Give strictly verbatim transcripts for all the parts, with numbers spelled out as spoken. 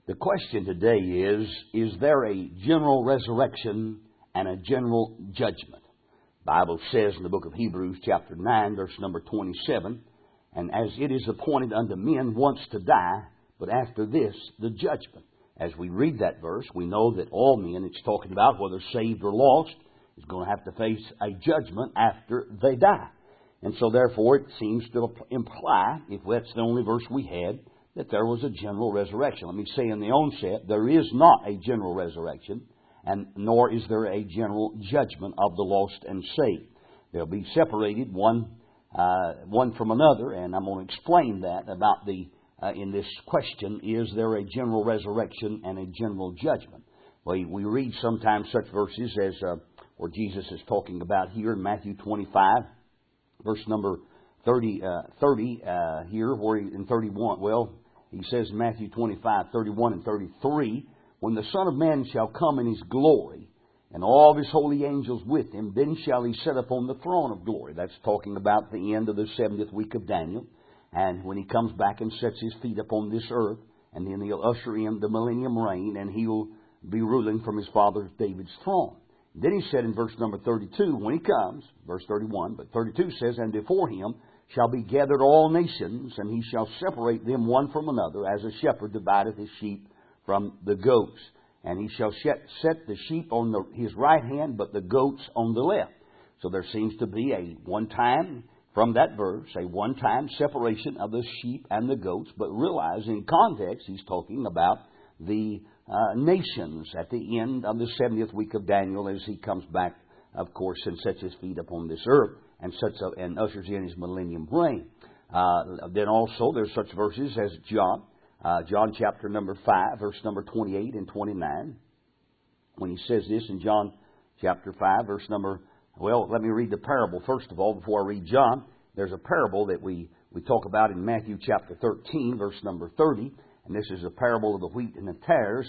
The question today is, is there a general resurrection and a general judgment? The Bible says in the book of Hebrews chapter nine, verse number twenty-seven, and as it is appointed unto men once to die, but after this, the judgment. As we read that verse, we know that all men, it's talking about whether saved or lost, is going to have to face a judgment after they die. And so therefore it seems to imply, if that's the only verse we had, that there was a general resurrection. Let me say in the onset, there is not a general resurrection, and nor is there a general judgment of the lost and saved. They'll be separated one uh, one from another, and I'm going to explain that about the uh, in this question: is there a general resurrection and a general judgment? We we read sometimes such verses as uh, where Jesus is talking about here in Matthew twenty-five, verse number thirty, uh, thirty uh, here, where he, in thirty-one. Well, he says in Matthew twenty-five, thirty-one and thirty-three, when the Son of Man shall come in His glory, and all of His holy angels with Him, then shall He sit upon the throne of glory. That's talking about the end of the seventieth week of Daniel. And when He comes back and sets His feet upon this earth, and then He'll usher in the millennium reign, and He'll be ruling from His father David's throne. Then He said in verse number thirty-two, when He comes, verse thirty-one, but thirty-two says, and before Him shall be gathered all nations, and He shall separate them one from another, as a shepherd divideth his sheep from the goats. And He shall set the sheep on the, His right hand, but the goats on the left. So there seems to be a one-time, from that verse, a one-time separation of the sheep and the goats. But realize, in context, He's talking about the uh, nations at the end of the seventieth week of Daniel, as He comes back, of course, and sets His feet upon this earth, and sets up and ushers in His millennium reign. Uh, then also there's such verses as John, uh, John chapter number five, verse number twenty-eight and twenty-nine. When he says this in John chapter five, verse number, well, let me read the parable first of all before I read John. There's a parable that we, we talk about in Matthew chapter thirteen, verse number thirty. And this is a parable of the wheat and the tares.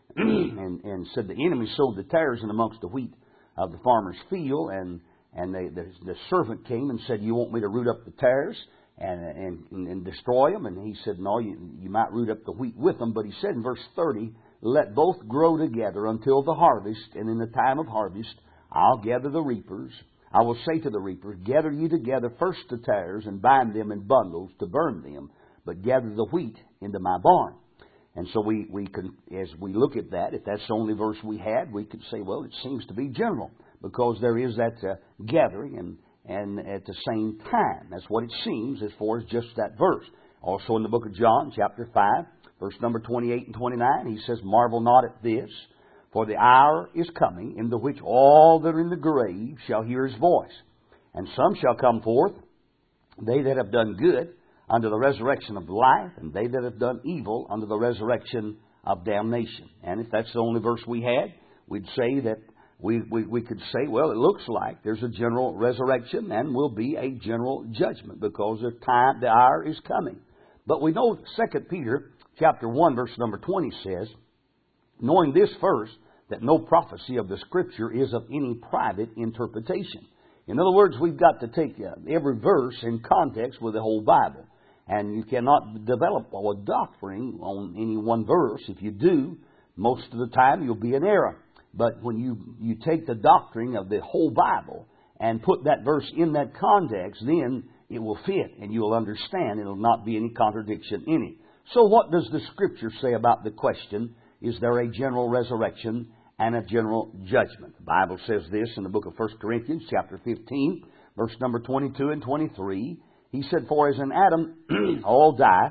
and, and said the enemy sowed the tares in amongst the wheat of the farmer's field, and And they, the, the servant came and said, you want me to root up the tares and, and, and destroy them? And he said, no, you, you might root up the wheat with them. But he said in verse thirty, let both grow together until the harvest. And in the time of harvest, I'll gather the reapers. I will say to the reapers, gather ye together first the tares and bind them in bundles to burn them, but gather the wheat into my barn. And so we, we can, as we look at that, if that's the only verse we had, we could say, well, it seems to be general, because there is that uh, gathering and, and at the same time. That's what it seems as far as just that verse. Also in the book of John, chapter five, verse number twenty-eight and twenty-nine, he says, marvel not at this, for the hour is coming, in the which all that are in the grave shall hear His voice. And some shall come forth, they that have done good, unto the resurrection of life, and they that have done evil, unto the resurrection of damnation. And if that's the only verse we had, we'd say that We, we we could say, well, it looks like there's a general resurrection and will be a general judgment, because the time, the hour is coming. But we know Second Peter chapter one, verse number twenty says, knowing this first, that no prophecy of the Scripture is of any private interpretation. In other words, we've got to take every verse in context with the whole Bible. And you cannot develop a doctrine on any one verse. If you do, most of the time you'll be in error. But when you, you take the doctrine of the whole Bible and put that verse in that context, then it will fit and you will understand. It will not be any contradiction in it. So what does the Scripture say about the question, is there a general resurrection and a general judgment? The Bible says this in the book of First Corinthians chapter fifteen, verse number twenty-two and twenty-three. He said, for as in Adam all die,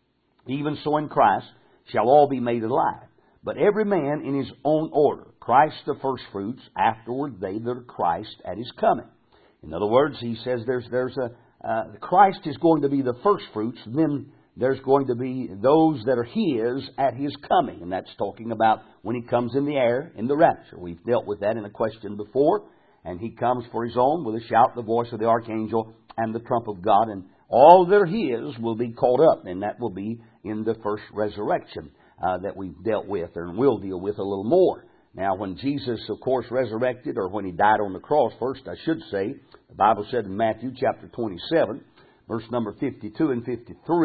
even so in Christ shall all be made alive. But every man in his own order. Christ the firstfruits, afterward they that are Christ at His coming. In other words, he says there's there's a uh, Christ is going to be the firstfruits, and then there's going to be those that are His at His coming. And that's talking about when He comes in the air, in the rapture. We've dealt with that in a question before. And He comes for His own with a shout, the voice of the archangel, and the trump of God. And all that are His will be caught up, and that will be in the first resurrection uh, that we've dealt with, and will deal with a little more. Now, when Jesus, of course, resurrected, or when He died on the cross, first I should say, the Bible said in Matthew chapter twenty-seven, verse number fifty-two and fifty-three,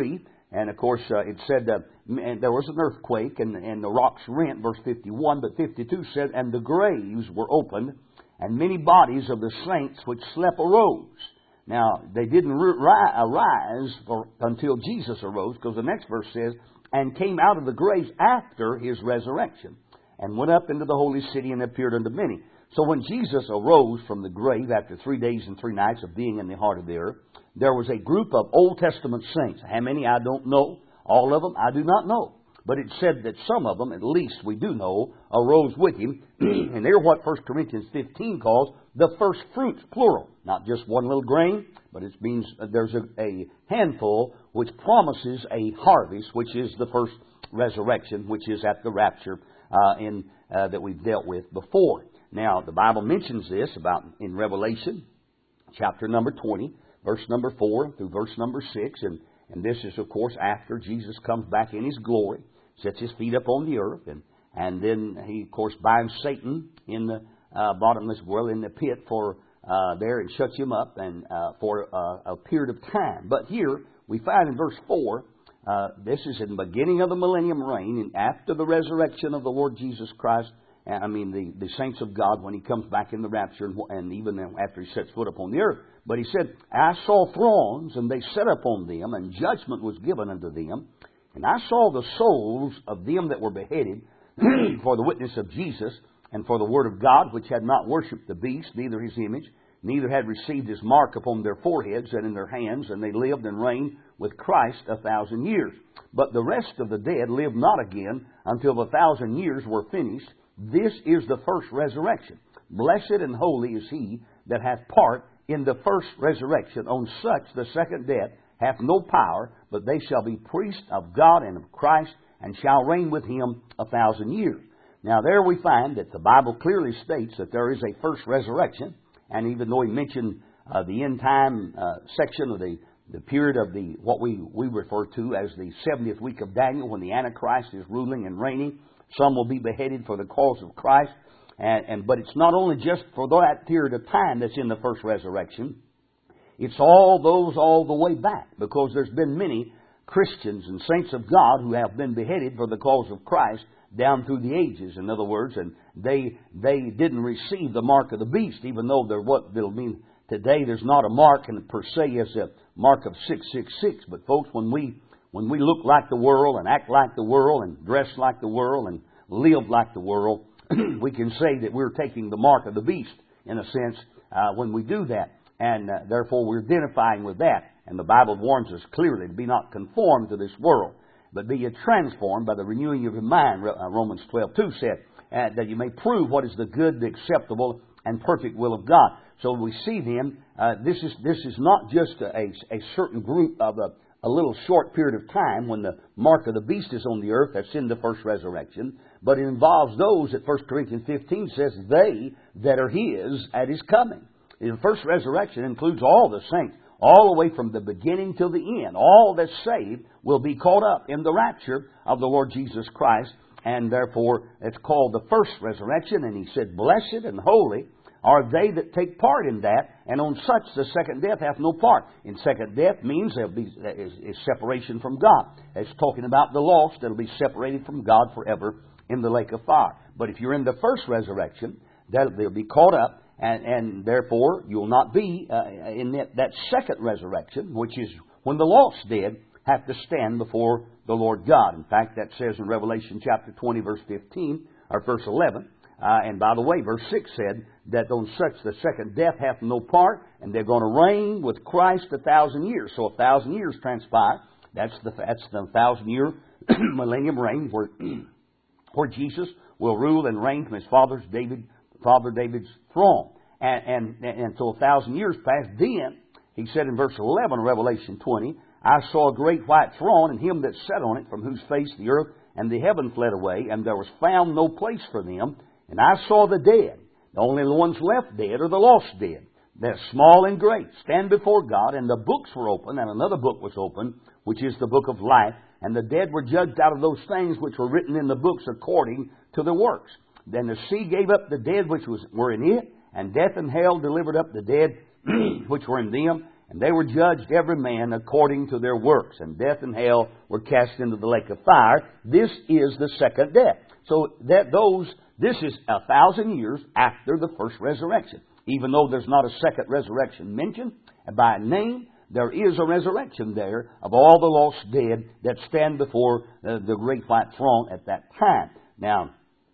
And of course, uh, it said uh, and there was an earthquake, and, and the rocks rent, verse fifty-one. But fifty-two said, and the graves were opened, and many bodies of the saints which slept arose. Now, they didn't ri- arise for, until Jesus arose, because the next verse says, and came out of the graves after His resurrection, and went up into the holy city and appeared unto many. So when Jesus arose from the grave after three days and three nights of being in the heart of the earth, there was a group of Old Testament saints. How many, I don't know. All of them, I do not know. But it said that some of them, at least we do know, arose with Him. And they're what First Corinthians fifteen calls the first fruits, plural. Not just one little grain, but it means there's a, a handful which promises a harvest, which is the first resurrection, which is at the rapture uh, in, uh, that we've dealt with before. Now, the Bible mentions this about in Revelation, chapter number twenty, verse number four through verse number six. And, and this is, of course, after Jesus comes back in His glory, sets His feet up on the earth, and, and then He, of course, binds Satan in the uh, bottomless well, in the pit for uh, there, and shuts him up and uh, for uh, a period of time. But here, we find in verse four, uh, this is in the beginning of the millennium reign, and after the resurrection of the Lord Jesus Christ, I mean, the, the saints of God, when He comes back in the rapture, and, and even after He sets foot upon the earth. But He said, I saw thrones, and they sat upon them, and judgment was given unto them. And I saw the souls of them that were beheaded for the witness of Jesus, and for the word of God, which had not worshipped the beast, neither his image, neither had received his mark upon their foreheads and in their hands, and they lived and reigned with Christ a thousand years. But the rest of the dead lived not again until the thousand years were finished. This is the first resurrection. Blessed and holy is he that hath part in the first resurrection. On such the second death hath no power, but they shall be priests of God and of Christ, and shall reign with Him a thousand years. Now there we find that the Bible clearly states that there is a first resurrection. And even though He mentioned uh, the end time uh, section of the, the period of the what we, we refer to as the seventieth week of Daniel, when the Antichrist is ruling and reigning, some will be beheaded for the cause of Christ. And, and but it's not only just for that period of time that's in the first resurrection. It's all those all the way back, because there's been many Christians and saints of God who have been beheaded for the cause of Christ down through the ages. In other words, and they they didn't receive the mark of the beast, even though there what they'll mean today. There's not a mark, and per se as a mark of six six six. But folks, when we when we look like the world and act like the world and dress like the world and live like the world, we can say that we're taking the mark of the beast in a sense uh, when we do that, and uh, therefore we're identifying with that. And the Bible warns us clearly to be not conformed to this world, but be ye transformed by the renewing of your mind. Romans twelve two said, uh, that you may prove what is the good, the acceptable, and perfect will of God. So we see then, uh, this is this is not just a, a certain group of a, a little short period of time when the mark of the beast is on the earth, that's in the first resurrection, but it involves those that First Corinthians fifteen says, they that are His at His coming. The first resurrection includes all the saints, all the way from the beginning till the end. All that's saved will be caught up in the rapture of the Lord Jesus Christ, and therefore it's called the first resurrection. And He said, blessed and holy are they that take part in that, and on such the second death hath no part. In second death means there'll be is, is separation from God. It's talking about the lost that'll be separated from God forever in the lake of fire. But if you're in the first resurrection, that they'll be caught up. And, and therefore, you'll not be uh, in that, that second resurrection, which is when the lost dead have to stand before the Lord God. In fact, that says in Revelation chapter twenty, verse fifteen, or verse eleven. Uh, and by the way, verse six said that on such the second death hath no part, and they're going to reign with Christ a thousand years. So a thousand years transpire. That's the that's the thousand year millennium reign where where Jesus will rule and reign from His father's David. Father David's throne. And, and, and so a thousand years passed. Then, He said in verse eleven of Revelation twenty, I saw a great white throne, and Him that sat on it, from whose face the earth and the heaven fled away, and there was found no place for them. And I saw the dead. The only ones left dead are the lost dead. They're small and great, stand before God, and the books were open, and another book was open, which is the book of life. And the dead were judged out of those things which were written in the books according to their works. Then the sea gave up the dead which was, were in it, and death and hell delivered up the dead which were in them, And they were judged every man according to their works, and death and hell were cast into the lake of fire. This is the second death. So that those, this is a thousand years after the first resurrection. Even though there's not a second resurrection mentioned by name, there is a resurrection there of all the lost dead that stand before uh, the great white throne at that time. Now,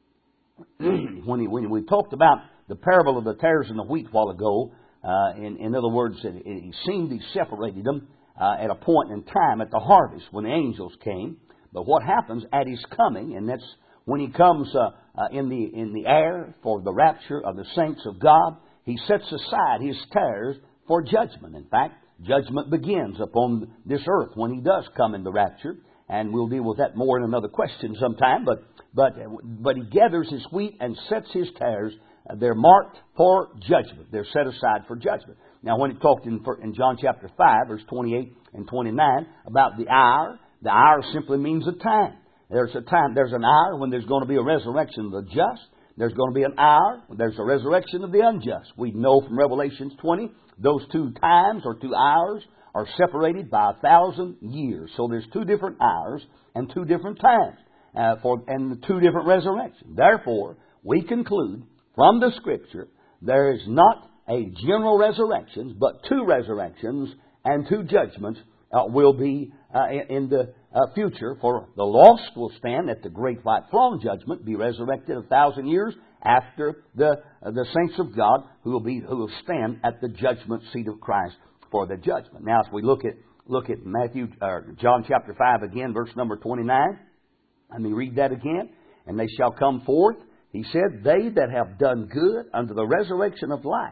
when, he, when we talked about the parable of the tares and the wheat a while ago, uh, in, in other words, it, it seemed He separated them uh, at a point in time at the harvest when the angels came. But what happens at His coming, and that's when He comes uh, uh, in the in the air for the rapture of the saints of God, He sets aside His tares for judgment. In fact, judgment begins upon this earth when He does come in the rapture, and we'll deal with that more in another question sometime. But but but He gathers His wheat and sets His tares. They're marked for judgment. They're set aside for judgment. Now, when He talked in, in John chapter five, verse twenty-eight and twenty-nine about the hour, the hour simply means a time. There's a time. There's an hour when there's going to be a resurrection of the just. There's going to be an hour when there's a resurrection of the unjust. We know from Revelation twenty, those two times or two hours are separated by a thousand years. So there's two different hours and two different times uh, for and two different resurrections. Therefore, we conclude from the Scripture there is not a general resurrection, but two resurrections and two judgments uh, will be uh, in the uh, future. For the lost will stand at the great white throne judgment, be resurrected a thousand years after the uh, the saints of God who will be who will stand at the judgment seat of Christ for the judgment. Now, if we look at look at Matthew uh, John chapter five again, verse number twenty-nine, let me read that again. And they shall come forth. He said, they that have done good unto the resurrection of life,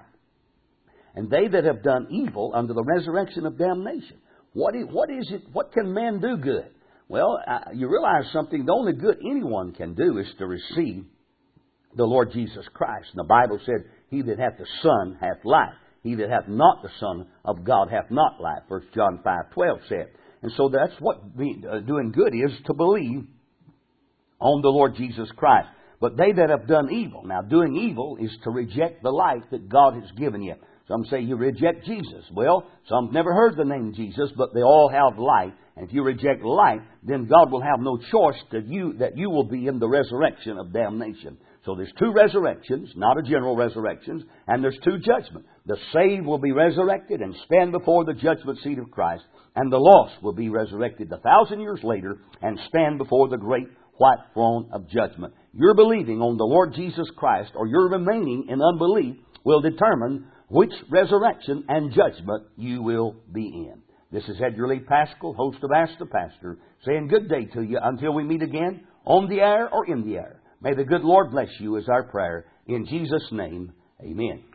and they that have done evil unto the resurrection of damnation. What is, what is it? What can man do good? Well, uh, you realize something. The only good anyone can do is to receive the Lord Jesus Christ. And the Bible said, he that hath the Son hath life. He that hath not the Son of God hath not life. First John five twelve said. And so that's what be, uh, doing good is, to believe on the Lord Jesus Christ. But they that have done evil. Now, doing evil is to reject the life that God has given you. Some say you reject Jesus. Well, some have never heard the name Jesus, but they all have life. And if you reject life, then God will have no choice that you, that you will be in the resurrection of damnation. So there's two resurrections, not a general resurrection, and there's two judgments. The saved will be resurrected and stand before the judgment seat of Christ, and the lost will be resurrected a thousand years later and stand before the great white throne of judgment. Your believing on the Lord Jesus Christ or your remaining in unbelief will determine which resurrection and judgment you will be in. This is Edgar Lee Pascal, host of Ask the Pastor, saying good day to you until we meet again on the air or in the air. May the good Lord bless you is our prayer. In Jesus' name, amen.